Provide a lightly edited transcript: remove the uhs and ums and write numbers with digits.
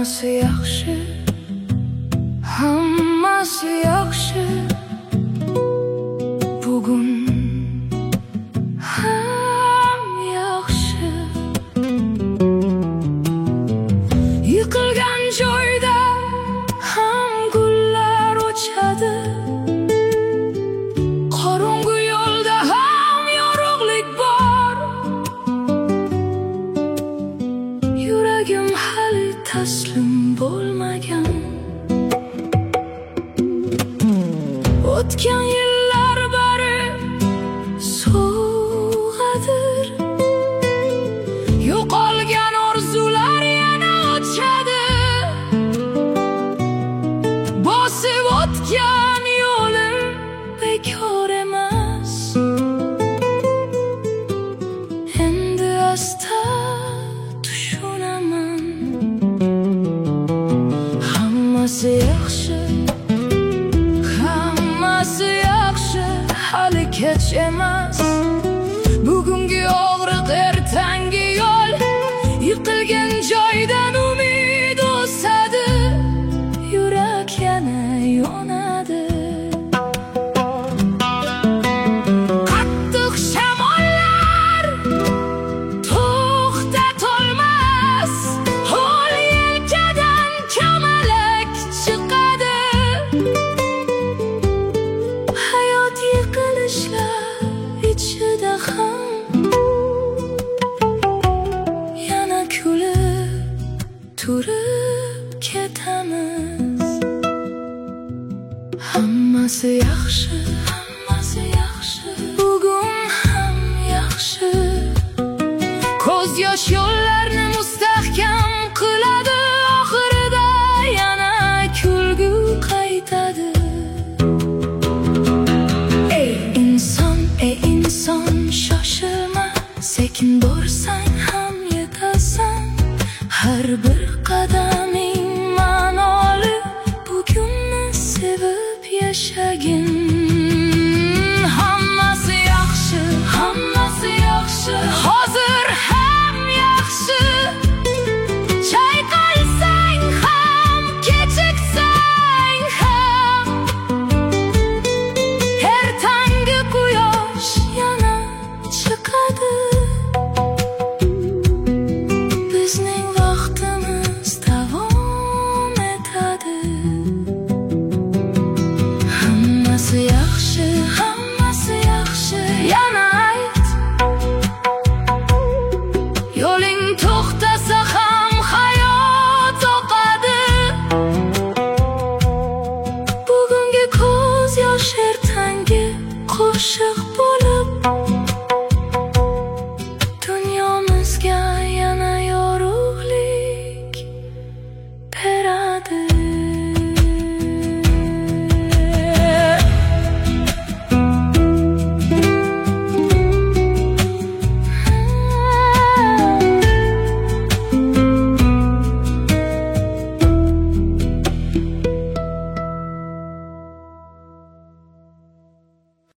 hammasi yaxshi, hammasi yaxshi. Bugun ham yaxshi. Yiqilgan joyda ham gullar ochadi. Qorong'u yo'lda ham yorug'lik bor. Yuragim hali taslim bo'lmagan. O'tgan yillar bari so'g'adir. Yo'qolgan orzular yana ochadi. Bosib o'tgan yo'lim bekor emas. Endi asta tushunaman. Hammasi yaxshi, hammasi yaxshi. Hali kech emas. Bugungi og'riq ertangi yo'l. Yiqilgan joydan umid o'sadi. Yurak yana yonadi. Qattiq shamollar to'xtatolmas. Ho'l yelkadan kamalak chiqadi. Hayot yiqilishlar ichida ham yana kulib turib ketamiz. Hammasi yaxshi, hammasi yaxshi. Bugun ham yaxshi. Ko'z yosh yo'llarni